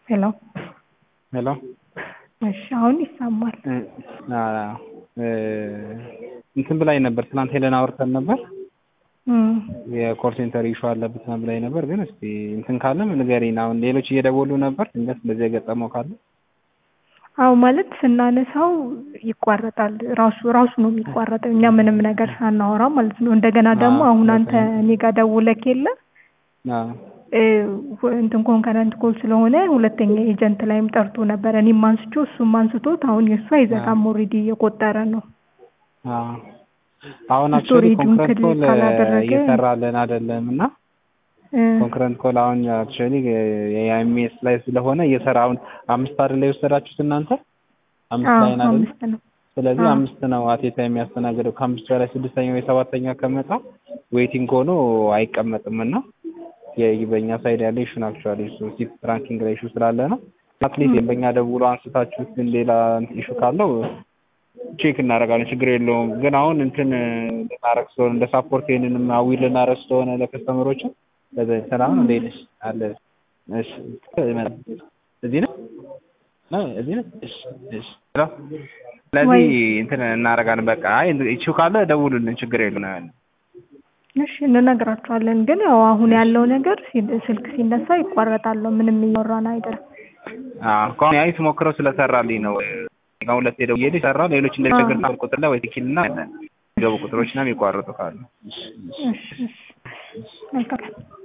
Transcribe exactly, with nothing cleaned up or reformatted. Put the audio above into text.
ሄሎ ሄሎ እሺ አሁን ይሰማል። አዎ እንትን ብላኝ ነበር ትናንት ሄለን አውርተን ነበር። የኮል ሴንተር ኢሹ አለበት ምናምን ብላኝ ነበር። ግን እስቲ እንትን ካለም ንገሪኝ። አሁን ሌሎች እየደወሉ ነበር። ድንገት እንደዚህ የገጠመው ካለ አው ማለት ስናነሳው ይቋረጣል። ራሱ ራሱ ነው የሚቋረጠው። እኛ ምንም ነገር ሳናወራ ማለት ነው። እንደገና ደግሞ አሁን አንተ እኔ ጋር ደውለክ የለ አዎ እንትን ኮንከረንት ኮል ስለሆነ ሁለተኛ ኤጀንት ላይም ጠርቶ ነበር። እኔም አንስቼው እሱም አንስቶት አሁን የሱ አይዘጋም ኦሬዲ እየቆጠረ ነው። አዎ አሁን አክቹሊ ኮንከረንት ኮል እየሰራልን አይደለምና ኮንከረንት ኮል አሁን አክቹሊ የኤምኤስ ላይ ስለሆነ እየሰራውን አምስት አይደል የወሰዳችሁት እናንተ አምስት ላይ አይደል? ስለዚህ አምስት ነው አቴታ የሚያስተናግደው። ከአምስት በላይ ስድስተኛ ወይ ሰባተኛ ከመጣ ዌቲንግ ሆኖ አይቀመጥምና የበኛ ሳይድ ያለ ኢሹ አክቹሊ እሱ ሲፕ ራንኪንግ ላይ ኢሹ ስላለ ነው። አትሊስት የበኛ ደውሎ አንስታችሁት ግን ሌላ ኢሹ ካለው ቼክ እናደርጋለን፣ ችግር የለውም። ግን አሁን እንትን ልናረግ ስለሆነ እንደ ሳፖርት ይሄንንም አዊል ልናረግ ስለሆነ ለከስተመሮች ለዚህ ሰላም እንዴት አለ? እሺ እዚህ ነው ነው እዚህ ነው። እሺ እሺ ስለዚህ እንትን እናደርጋለን። በቃ ኢሹ ካለ ደውሉልን፣ ችግር የለውም። እሺ እንነግራቸዋለን። ግን ያው አሁን ያለው ነገር ስልክ ሲነሳ ይቋረጣል። ምንም እያወራን አይደለም። አዎ ኮን ያይት ሞክረው ስለሰራልኝ ነው። ጋር ሁለት ሄደው ይሄድ ይሰራ። ሌሎች እንደቸገር ነው ቁጥር ላይ ወይ ትኪልና ገቡ ቁጥሮችና የሚቋረጡ ካሉ እሺ እሺ እሺ